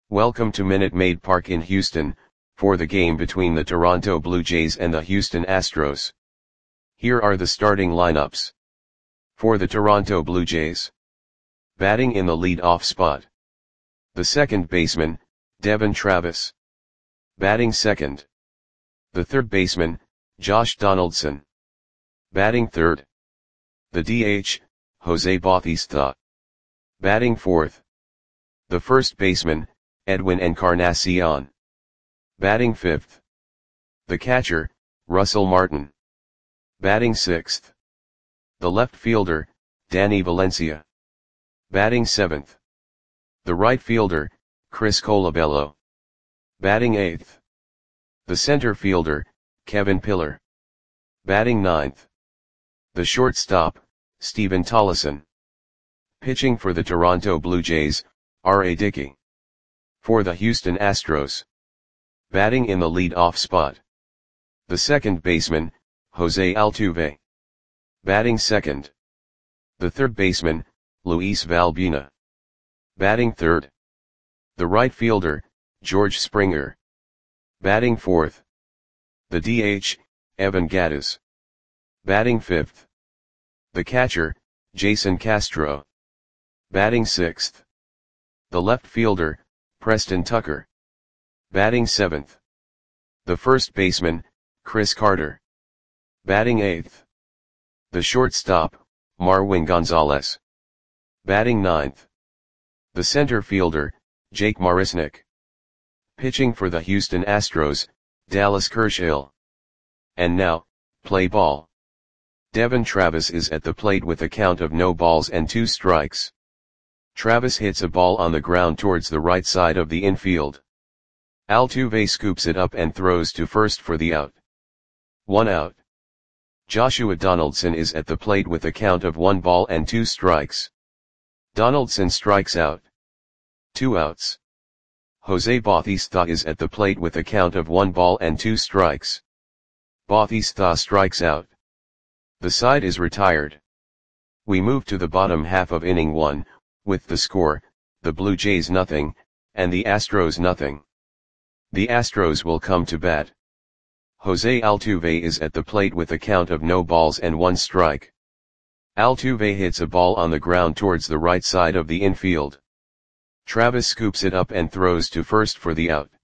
Welcome to Minute Maid Park in Houston, for the game between the Toronto Blue Jays and the Houston Astros. Here are the starting lineups. For the Toronto Blue Jays. Batting in the lead-off spot. The second baseman, Devon Travis. Batting second. The third baseman, Josh Donaldson. Batting third. The DH, Jose Bautista. Batting fourth. The first baseman, Edwin Encarnacion. Batting fifth. The catcher, Russell Martin. Batting sixth. The left fielder, Danny Valencia. Batting seventh. The right fielder, Chris Colabello. Batting eighth. The center fielder, Kevin Pillar. Batting ninth. The shortstop, Stephen Tollison. Pitching for the Toronto Blue Jays, R.A. Dickey. For the Houston Astros. Batting in the lead-off spot. The second baseman, Jose Altuve. Batting second. The third baseman, Luis Valbuena. Batting third. The right fielder, George Springer. Batting fourth. The DH, Evan Gattis. Batting fifth. The catcher, Jason Castro. Batting sixth. The left fielder, Preston Tucker. Batting seventh. The first baseman, Chris Carter. Batting eighth. The shortstop, Marwin Gonzalez. Batting ninth. The center fielder, Jake Marisnick. Pitching for the Houston Astros, Dallas Kershaw. And now, play ball. Devon Travis is at the plate with a count of no balls and 2 strikes. Travis hits a ball on the ground towards the right side of the infield. Altuve scoops it up and throws to first for the out. 1 out. Joshua Donaldson is at the plate with a count of 1 ball and 2 strikes. Donaldson strikes out. 2 outs. Jose Bautista is at the plate with a count of 1 ball and 2 strikes. Bautista strikes out. The side is retired. We move to the bottom half of inning 1, with the score, the Blue Jays nothing, and the Astros nothing. The Astros will come to bat. Jose Altuve is at the plate with a count of no balls and 1 strike. Altuve hits a ball on the ground towards the right side of the infield. Travis scoops it up and throws to first for the out.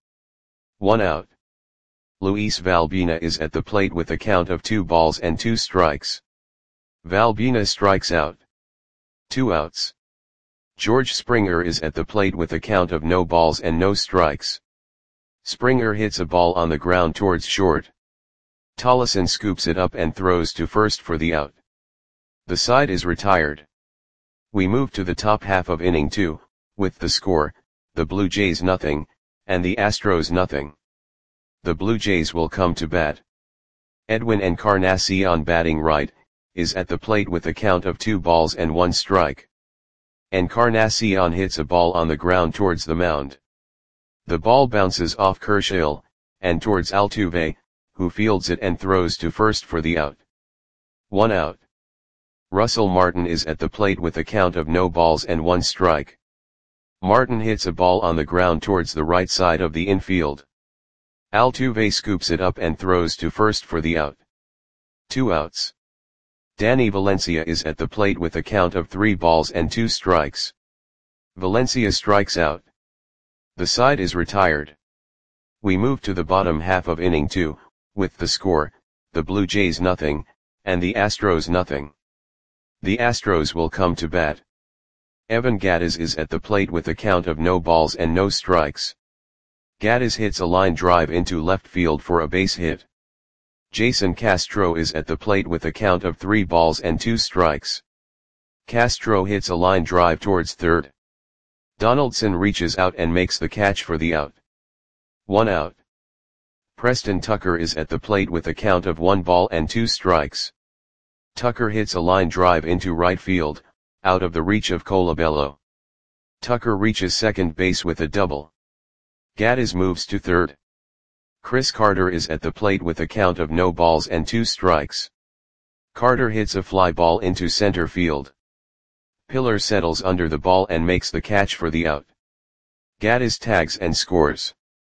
1 out. Luis Valbuena is at the plate with a count of 2 balls and 2 strikes. Valbuena strikes out. 2 outs. George Springer is at the plate with a count of no balls and no strikes. Springer hits a ball on the ground towards short. Tollison scoops it up and throws to first for the out. The side is retired. We move to the top half of inning 2, with the score, the Blue Jays nothing, and the Astros nothing. The Blue Jays will come to bat. Edwin Encarnacion, batting right, is at the plate with a count of 2 balls and 1 strike. Encarnacion hits a ball on the ground towards the mound. The ball bounces off Kershaw, and towards Altuve, who fields it and throws to first for the out. 1 out. Russell Martin is at the plate with a count of no balls and 1 strike. Martin hits a ball on the ground towards the right side of the infield. Altuve scoops it up and throws to first for the out. 2 outs. Danny Valencia is at the plate with a count of 3 balls and 2 strikes. Valencia strikes out. The side is retired. We move to the bottom half of inning 2, with the score, the Blue Jays nothing, and the Astros nothing. The Astros will come to bat. Evan Gattis is at the plate with a count of no balls and no strikes. Gattis hits a line drive into left field for a base hit. Jason Castro is at the plate with a count of 3 balls and 2 strikes. Castro hits a line drive towards third. Donaldson reaches out and makes the catch for the out. 1 out. Preston Tucker is at the plate with a count of 1 ball and 2 strikes. Tucker hits a line drive into right field, out of the reach of Colabello. Tucker reaches second base with a double. Gattis moves to third. Chris Carter is at the plate with a count of no balls and 2 strikes. Carter hits a fly ball into center field. Pillar settles under the ball and makes the catch for the out. Gaddis tags and scores.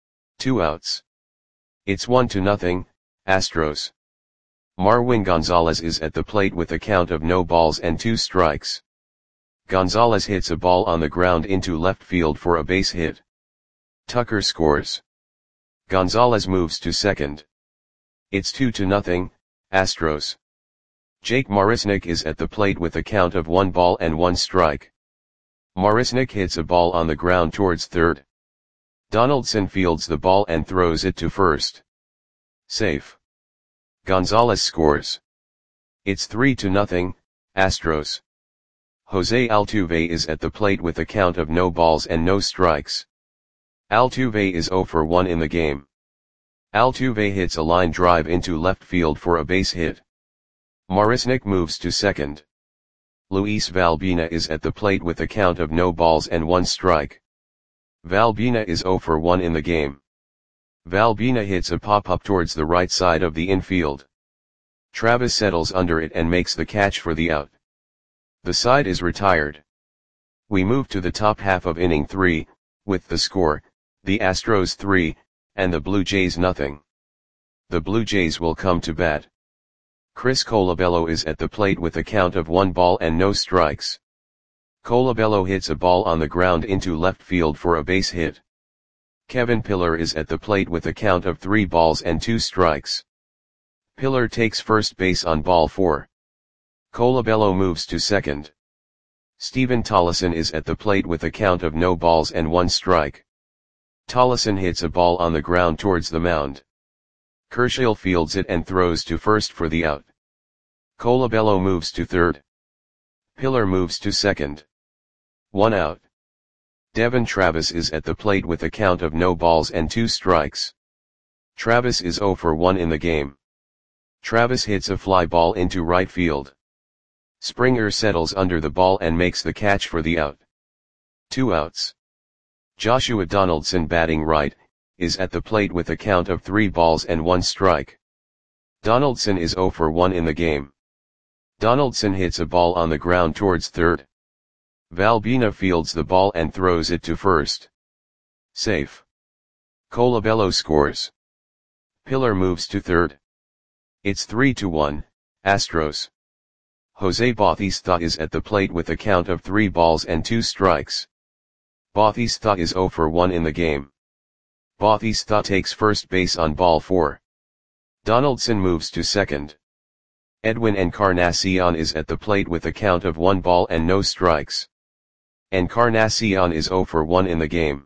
2 outs. It's 1-0, Astros. Marwin Gonzalez is at the plate with a count of no balls and 2 strikes. Gonzalez hits a ball on the ground into left field for a base hit. Tucker scores. Gonzalez moves to second. It's 2-0, Astros. Jake Marisnick is at the plate with a count of 1 ball and 1 strike. Marisnick hits a ball on the ground towards third. Donaldson fields the ball and throws it to first. Safe. Gonzalez scores. It's 3-0, Astros. Jose Altuve is at the plate with a count of no balls and no strikes. Altuve is 0 for 1 in the game. Altuve hits a line drive into left field for a base hit. Marisnick moves to second. Luis Valbina is at the plate with a count of no balls and 1 strike. Valbina is 0 for 1 in the game. Valbina hits a pop-up towards the right side of the infield. Travis settles under it and makes the catch for the out. The side is retired. We move to the top half of inning 3, with the score, the Astros 3, and the Blue Jays nothing. The Blue Jays will come to bat. Chris Colabello is at the plate with a count of 1 ball and no strikes. Colabello hits a ball on the ground into left field for a base hit. Kevin Pillar is at the plate with a count of 3 balls and 2 strikes. Pillar takes first base on ball 4. Colabello moves to second. Steven Tollison is at the plate with a count of no balls and 1 strike. Tollison hits a ball on the ground towards the mound. Kershaw fields it and throws to first for the out. Colabello moves to third. Pillar moves to second. 1 out. Devon Travis is at the plate with a count of no balls and 2 strikes. Travis is 0 for 1 in the game. Travis hits a fly ball into right field. Springer settles under the ball and makes the catch for the out. 2 outs. Joshua Donaldson, batting right, is at the plate with a count of 3 balls and 1 strike. Donaldson is 0 for 1 in the game. Donaldson hits a ball on the ground towards third. Valbina fields the ball and throws it to first. Safe. Colabello scores. Pillar moves to third. It's 3-1, Astros. Jose Bautista is at the plate with a count of 3 balls and 2 strikes. Bautista is 0 for 1 in the game. Bautista takes first base on ball 4. Donaldson moves to second. Edwin Encarnacion is at the plate with a count of 1 ball and no strikes. Encarnacion is 0 for 1 in the game.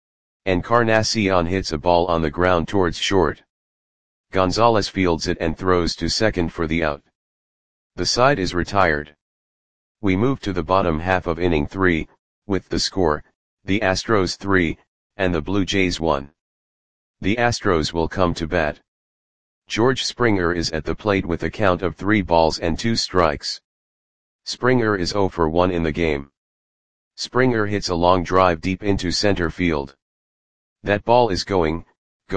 Encarnacion hits a ball on the ground towards short. Gonzalez fields it and throws to second for the out. The side is retired. We move to the bottom half of inning 3, with the score, the Astros 3, and the Blue Jays 1. The Astros will come to bat. George Springer is at the plate with a count of 3 balls and 2 strikes. Springer is 0 for 1 in the game. Springer hits a long drive deep into center field. That ball is gone.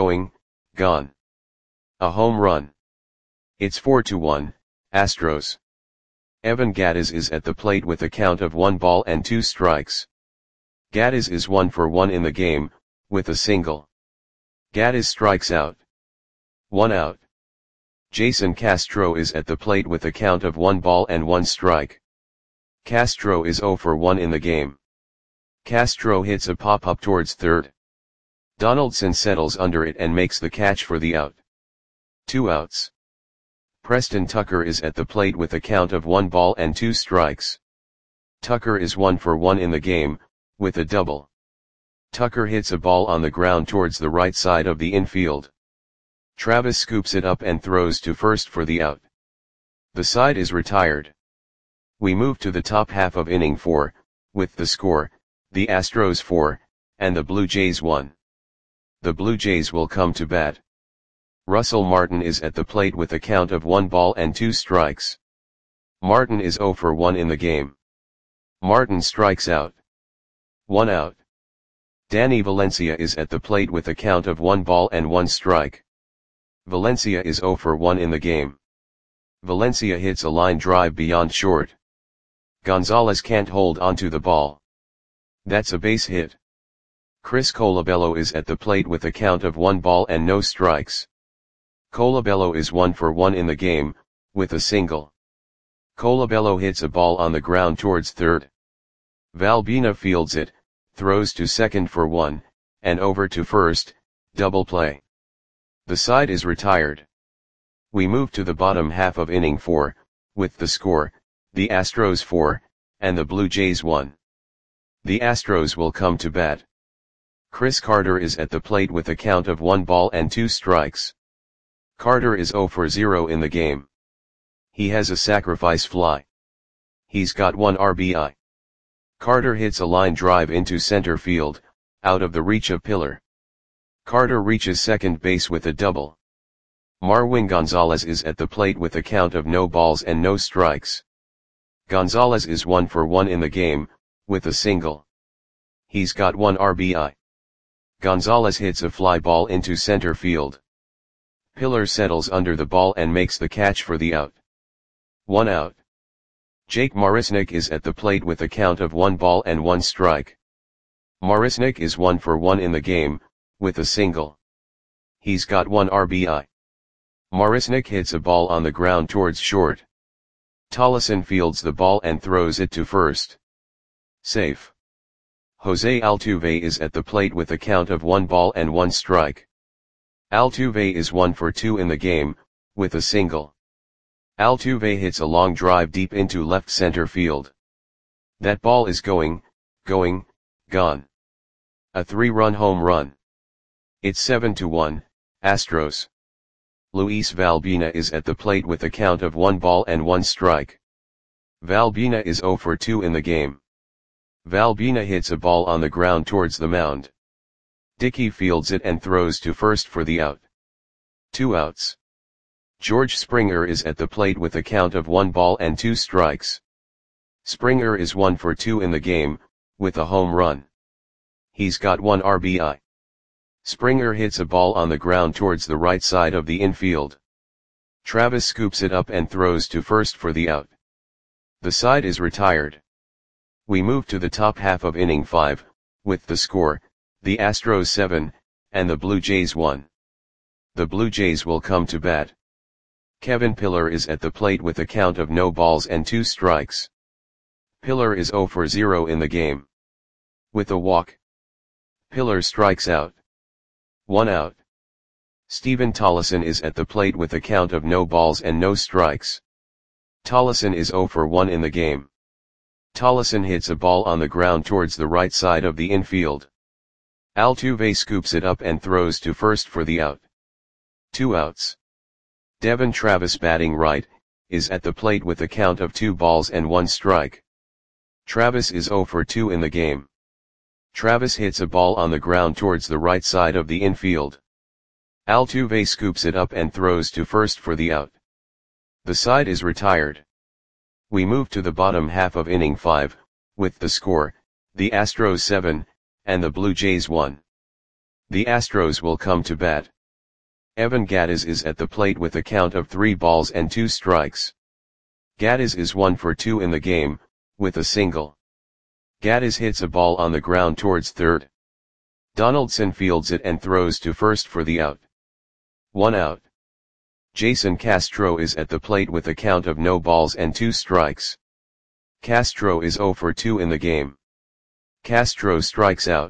A home run. It's 4-1, Astros. Evan Gattis is at the plate with a count of 1 ball and 2 strikes. Gattis is 1 for 1 in the game, with a single. Gattis strikes out. 1 out. Jason Castro is at the plate with a count of 1 ball and 1 strike. Castro is 0 for 1 in the game. Castro hits a pop-up towards third. Donaldson settles under it and makes the catch for the out. 2 outs. Preston Tucker is at the plate with a count of 1 ball and 2 strikes. Tucker is 1 for 1 in the game, with a double. Tucker hits a ball on the ground towards the right side of the infield. Travis scoops it up and throws to first for the out. The side is retired. We move to the top half of inning 4, with the score, the Astros 4, and the Blue Jays 1. The Blue Jays will come to bat. Russell Martin is at the plate with a count of 1 ball and 2 strikes. Martin is 0 for 1 in the game. Martin strikes out. 1 out. Danny Valencia is at the plate with a count of 1 ball and 1 strike. Valencia is 0 for 1 in the game. Valencia hits a line drive beyond short. Gonzalez can't hold onto the ball. That's a base hit. Chris Colabello is at the plate with a count of 1 ball and no strikes. Colabello is 1 for 1 in the game, with a single. Colabello hits a ball on the ground towards third. Valbina fields it, throws to second for 1, and over to first, double play. The side is retired. We move to the bottom half of inning 4, with the score, the Astros 4, and the Blue Jays 1. The Astros will come to bat. Chris Carter is at the plate with a count of 1 ball and 2 strikes. Carter is 0 for 0 in the game. He has a sacrifice fly. He's got 1 RBI. Carter hits a line drive into center field, out of the reach of Pillar. Carter reaches second base with a double. Marwin Gonzalez is at the plate with a count of no balls and no strikes. Gonzalez is 1 for 1 in the game, with a single. He's got 1 RBI. Gonzalez hits a fly ball into center field. Pillar settles under the ball and makes the catch for the out. 1 out. Jake Marisnick is at the plate with a count of 1 ball and 1 strike. Marisnick is 1 for 1 in the game, with a single. He's got 1 RBI. Marisnick hits a ball on the ground towards short. Tollison fields the ball and throws it to first. Safe. Jose Altuve is at the plate with a count of 1 ball and 1 strike. Altuve is 1 for 2 in the game, with a single. Altuve hits a long drive deep into left center field. That ball is gone. A 3-run home run. It's 7-1, Astros. Luis Valbina is at the plate with a count of 1 ball and 1 strike. Valbina is 0 for 2 in the game. Valbina hits a ball on the ground towards the mound. Dickey fields it and throws to first for the out. 2 outs. George Springer is at the plate with a count of 1 ball and 2 strikes. Springer is 1 for 2 in the game, with a home run. He's got 1 RBI. Springer hits a ball on the ground towards the right side of the infield. Travis scoops it up and throws to first for the out. The side is retired. We move to the top half of inning 5, with the score, the Astros 7, and the Blue Jays 1. The Blue Jays will come to bat. Kevin Pillar is at the plate with a count of no balls and 2 strikes. Pillar is 0 for 0 in the game. With a walk. Pillar strikes out. 1 out. Stephen Tollison is at the plate with a count of no balls and no strikes. Tollison is 0 for 1 in the game. Tollison hits a ball on the ground towards the right side of the infield. Altuve scoops it up and throws to first for the out. 2 outs. Devon Travis, batting right, is at the plate with a count of 2 balls and 1 strike. Travis is 0 for 2 in the game. Travis hits a ball on the ground towards the right side of the infield. Altuve scoops it up and throws to first for the out. The side is retired. We move to the bottom half of inning 5, with the score, the Astros 7, and the Blue Jays 1. The Astros will come to bat. Evan Gattis is at the plate with a count of 3 balls and 2 strikes. Gattis is 1 for 2 in the game, with a single. Gattis hits a ball on the ground towards third. Donaldson fields it and throws to first for the out. 1 out. Jason Castro is at the plate with a count of no balls and 2 strikes. Castro is 0 for 2 in the game. Castro strikes out.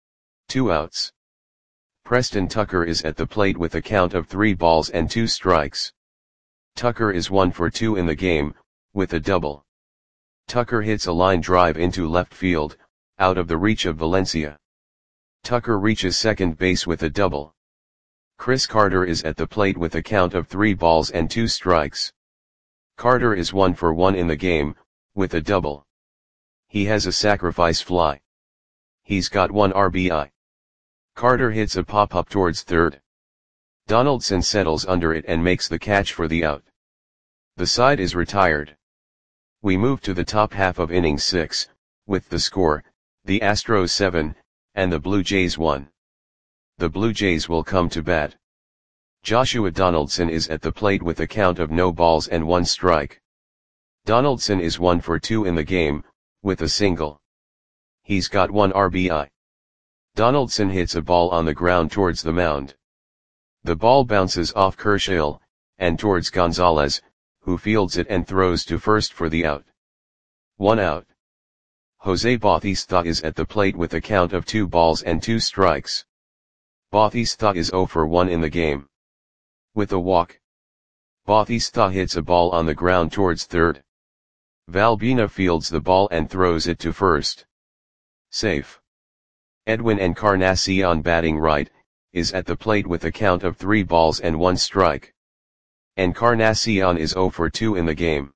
2 outs. Preston Tucker is at the plate with a count of 3 balls and 2 strikes. Tucker is 1 for 2 in the game, with a double. Tucker hits a line drive into left field, out of the reach of Valencia. Tucker reaches second base with a double. Chris Carter is at the plate with a count of 3 balls and 2 strikes. Carter is 1 for 1 in the game, with a double. He has a sacrifice fly. He's got 1 RBI. Carter hits a pop-up towards third. Donaldson settles under it and makes the catch for the out. The side is retired. We move to the top half of inning 6, with the score, the Astros 7, and the Blue Jays 1. The Blue Jays will come to bat. Joshua Donaldson is at the plate with a count of no balls and 1 strike. Donaldson is 1 for 2 in the game, with a single. He's got 1 RBI. Donaldson hits a ball on the ground towards the mound. The ball bounces off Kershaw, and towards Gonzalez, who fields it and throws to first for the out. 1 out. Jose Bautista is at the plate with a count of 2 balls and 2 strikes. Bautista is 0 for 1 in the game. With a walk, Bautista hits a ball on the ground towards third. Valbuena fields the ball and throws it to first. Safe. Edwin Encarnacion, batting right, is at the plate with a count of 3 balls and 1 strike. Encarnacion is 0 for 2 in the game.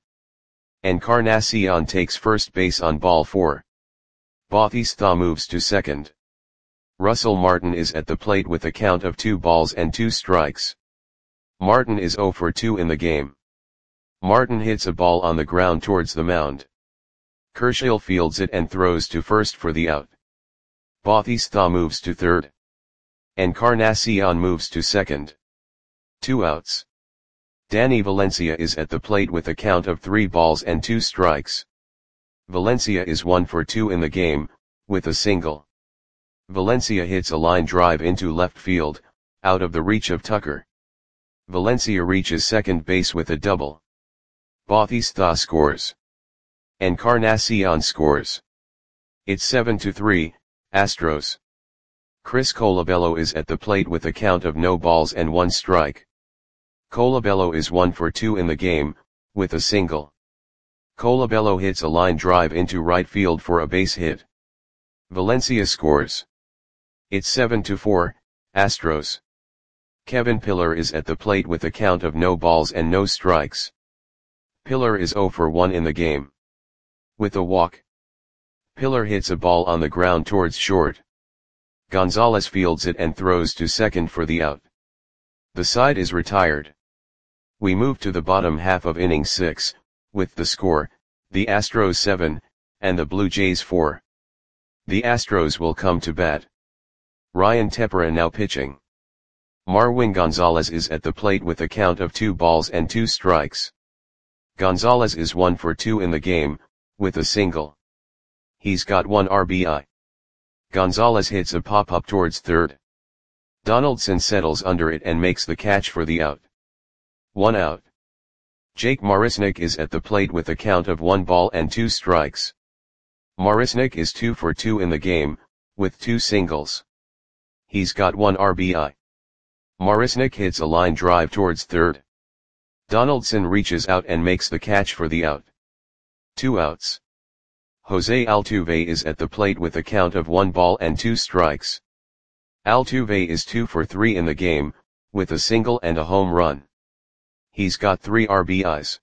Encarnacion takes first base on ball 4. Bautista moves to second. Russell Martin is at the plate with a count of 2 balls and 2 strikes. Martin is 0 for 2 in the game. Martin hits a ball on the ground towards the mound. Kershaw fields it and throws to first for the out. Bautista moves to third. Encarnacion moves to second. 2 outs. Danny Valencia is at the plate with a count of 3 balls and 2 strikes. Valencia is 1 for 2 in the game, with a single. Valencia hits a line drive into left field, out of the reach of Tucker. Valencia reaches second base with a double. Bautista scores. Encarnacion scores. It's 7-3, Astros. Chris Colabello is at the plate with a count of no balls and 1 strike. Colabello is 1 for 2 in the game, with a single. Colabello hits a line drive into right field for a base hit. Valencia scores. It's 7-4, Astros. Kevin Pillar is at the plate with a count of no balls and no strikes. Pillar is 0 for 1 in the game. With a walk, Pillar hits a ball on the ground towards short. Gonzalez fields it and throws to second for the out. The side is retired. We move to the bottom half of inning 6, with the score, the Astros 7, and the Blue Jays 4. The Astros will come to bat. Ryan Tepera now pitching. Marwin Gonzalez is at the plate with a count of 2 balls and 2 strikes. Gonzalez is 1 for 2 in the game, with a single. He's got 1 RBI. Gonzalez hits a pop-up towards third. Donaldson settles under it and makes the catch for the out. 1 out. Jake Marisnick is at the plate with a count of 1 ball and 2 strikes. Marisnick is 2 for 2 in the game, with 2 singles. He's got 1 RBI. Marisnick hits a line drive towards third. Donaldson reaches out and makes the catch for the out. 2 outs. Jose Altuve is at the plate with a count of 1 ball and 2 strikes. Altuve is 2 for 3 in the game, with a single and a home run. He's got 3 RBIs.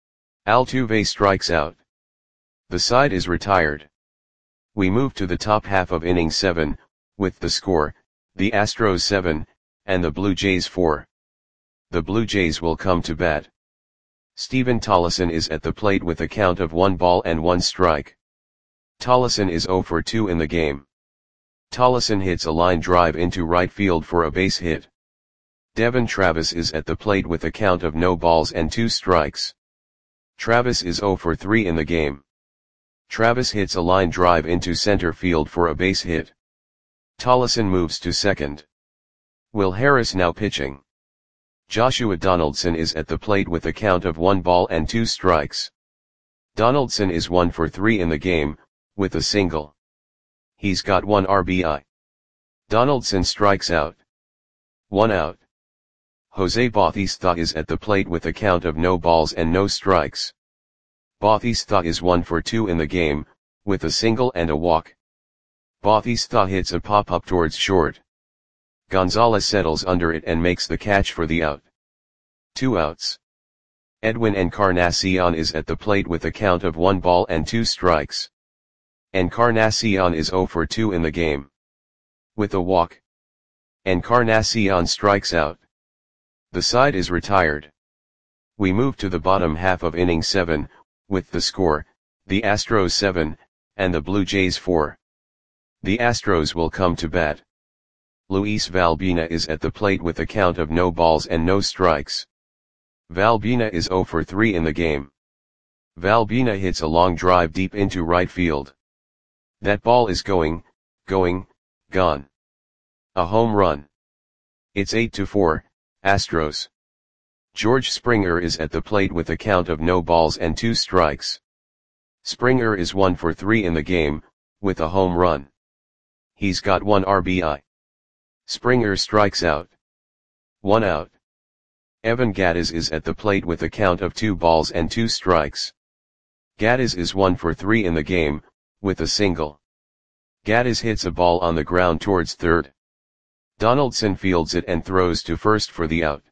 Altuve strikes out. The side is retired. We move to the top half of inning 7, with the score, the Astros 7, and the Blue Jays 4. The Blue Jays will come to bat. Steven Tollefson is at the plate with a count of 1 ball and 1 strike. Tollefson is 0 for 2 in the game. Tollefson hits a line drive into right field for a base hit. Devon Travis is at the plate with a count of no balls and 2 strikes. Travis is 0 for 3 in the game. Travis hits a line drive into center field for a base hit. Tollefson moves to second. Will Harris now pitching. Joshua Donaldson is at the plate with a count of 1 ball and 2 strikes. Donaldson is 1 for 3 in the game, with a single. He's got 1 RBI. Donaldson strikes out. 1 out. Jose Bautista is at the plate with a count of no balls and no strikes. Bautista is 1 for 2 in the game, with a single and a walk. Bautista hits a pop-up towards short. Gonzalez settles under it and makes the catch for the out. 2 outs. Edwin Encarnacion is at the plate with a count of 1 ball and 2 strikes. Encarnacion is 0 for 2 in the game. With a walk, Encarnacion strikes out. The side is retired. We move to the bottom half of inning 7, with the score, the Astros 7, and the Blue Jays 4. The Astros will come to bat. Luis Valbuena is at the plate with a count of no balls and no strikes. Valbuena is 0 for 3 in the game. Valbuena hits a long drive deep into right field. That ball is gone. A home run. It's 8-4, Astros. George Springer is at the plate with a count of no balls and 2 strikes. Springer is 1 for 3 in the game, with a home run. He's got 1 RBI. Springer strikes out. 1 out. Evan Gattis is at the plate with a count of 2 balls and 2 strikes. Gattis is 1 for 3 in the game, with a single. Gattis hits a ball on the ground towards third. Donaldson fields it and throws to first for the out.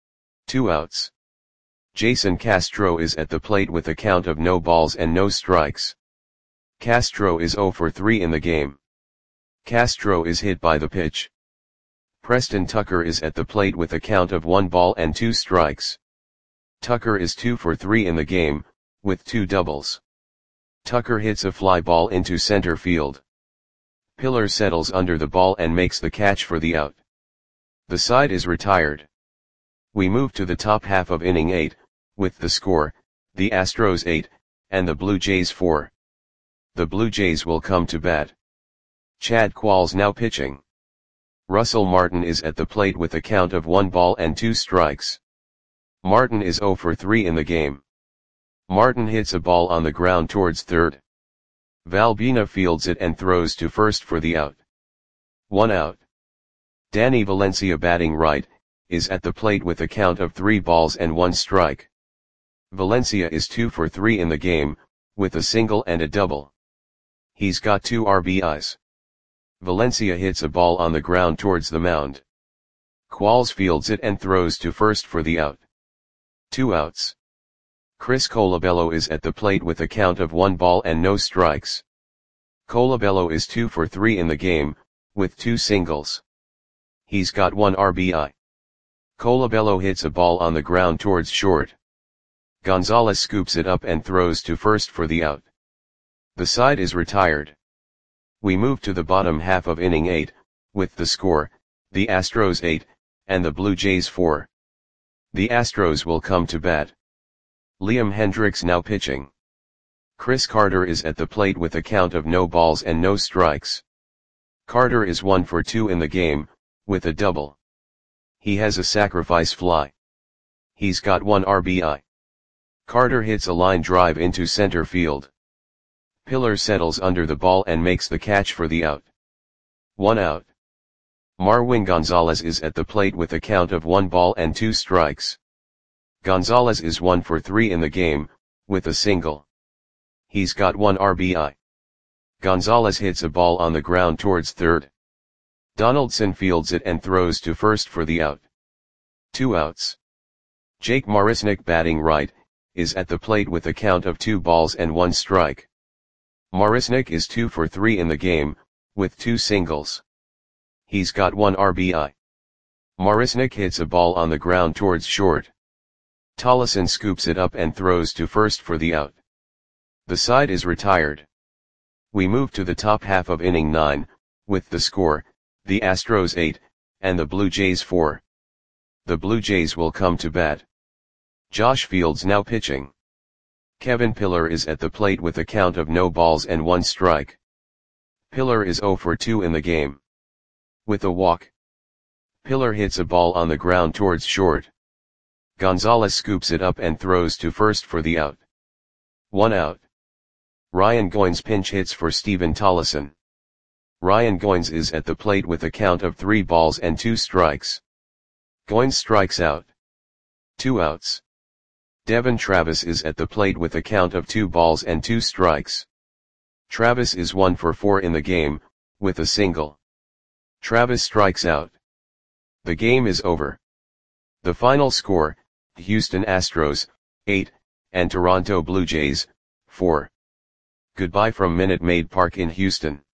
2 outs. Jason Castro is at the plate with a count of no balls and no strikes. Castro is 0 for 3 in the game. Castro is hit by the pitch. Preston Tucker is at the plate with a count of 1 ball and 2 strikes. Tucker is 2 for 3 in the game, with 2 doubles. Tucker hits a fly ball into center field. Pillar settles under the ball and makes the catch for the out. The side is retired. We move to the top half of inning 8, with the score, the Astros 8, and the Blue Jays 4. The Blue Jays will come to bat. Chad Qualls now pitching. Russell Martin is at the plate with a count of 1 ball and 2 strikes. Martin is 0 for 3 in the game. Martin hits a ball on the ground towards third. Valbina fields it and throws to first for the out. 1 out. Danny Valencia batting right, is at the plate with a count of 3 balls and 1 strike. Valencia is 2 for 3 in the game, with a single and a double. He's got 2 RBIs. Valencia hits a ball on the ground towards the mound. Qualls fields it and throws to first for the out. 2 outs. Chris Colabello is at the plate with a count of 1 ball and no strikes. Colabello is 2 for 3 in the game, with 2 singles. He's got 1 RBI. Colabello hits a ball on the ground towards short. Gonzalez scoops it up and throws to first for the out. The side is retired. We move to the bottom half of inning 8, with the score, the Astros 8, and the Blue Jays 4. The Astros will come to bat. Liam Hendriks now pitching. Chris Carter is at the plate with a count of no balls and no strikes. Carter is 1 for 2 in the game, with a double. He has a sacrifice fly. He's got 1 RBI. Carter hits a line drive into center field. Pillar settles under the ball and makes the catch for the out. 1 out. Marwin Gonzalez is at the plate with a count of 1 ball and 2 strikes. Gonzalez is 1 for 3 in the game, with a single. He's got 1 RBI. Gonzalez hits a ball on the ground towards third. Donaldson fields it and throws to first for the out. 2 outs. Jake Marisnick batting right, is at the plate with a count of 2 balls and 1 strike. Marisnick is 2 for 3 in the game, with 2 singles. He's got 1 RBI. Marisnick hits a ball on the ground towards short. Tollison scoops it up and throws to first for the out. The side is retired. We move to the top half of inning 9, with the score, the Astros 8, and the Blue Jays 4. The Blue Jays will come to bat. Josh Fields now pitching. Kevin Pillar is at the plate with a count of no balls and 1 strike. Pillar is 0 for 2 in the game. With a walk. Pillar hits a ball on the ground towards short. Gonzalez scoops it up and throws to first for the out. 1 out. Ryan Goins pinch hits for Stephen Tollison. Ryan Goins is at the plate with a count of 3 balls and 2 strikes. Goins strikes out. 2 outs. Devon Travis is at the plate with a count of 2 balls and 2 strikes. Travis is 1 for 4 in the game, with a single. Travis strikes out. The game is over. The final score, Houston Astros, 8, and Toronto Blue Jays, 4. Goodbye from Minute Maid Park in Houston.